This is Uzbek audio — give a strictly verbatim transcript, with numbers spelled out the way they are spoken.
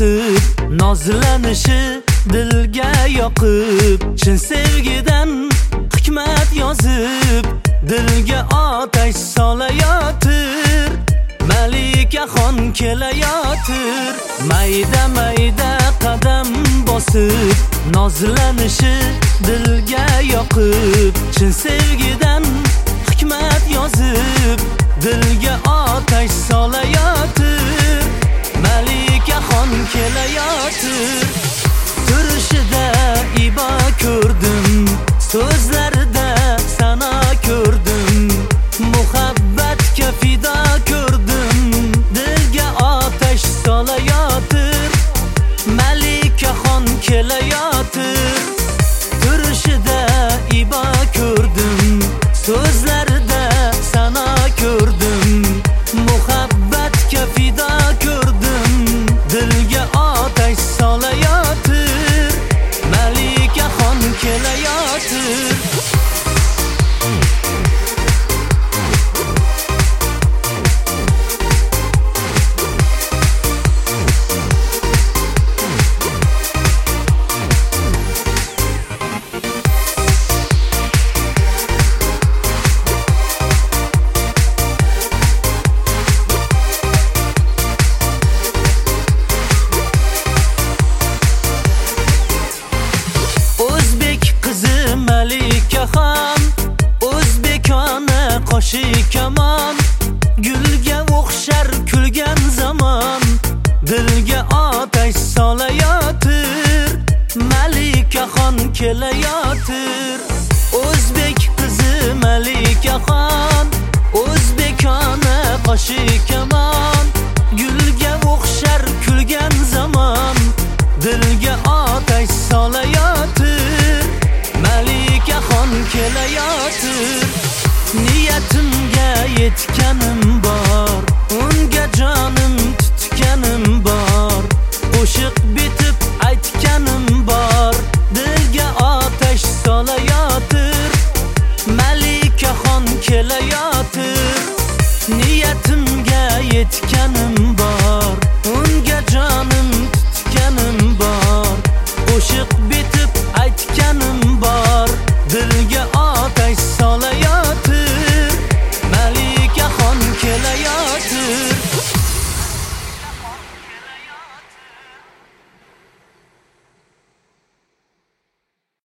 bosib, nozlanishi dilga yoqib, chin sevgidan hikmat yozib, dilga otash solayotir. Malikaxon kelayotir. Mayda mayda qadam bosib, nozlanishi dilga yoqib, chin sevgidan hikmat yozib, dilga otash solayotir. Malikaxon kelayotir. Turishida ibo ko'rdim, so'zlarida sana ko'rdim, muhabbatga fido ko'rdim, dilga otash solayotir. Malikaxon kelayotir. Turishida ibo ko'rdim, so'zlarida sana ko'rdim, muhabbatga fido ko'rdim, dilga otash solayotir. Malikaxon kelayotir. Malikaxon, o'zbekona qo'shiq kamon, gulga o'xshar kulgan zamon, dilga otash solayotir. Malikaxon kelayotir. O'zbek qizi Malikaxon, o'zbekona qo'shiq kamon, gulga o'xshar kulgan zamon, dilga otash solayotir. Malikaxon kelayotir. Niyatimga yetganim bor,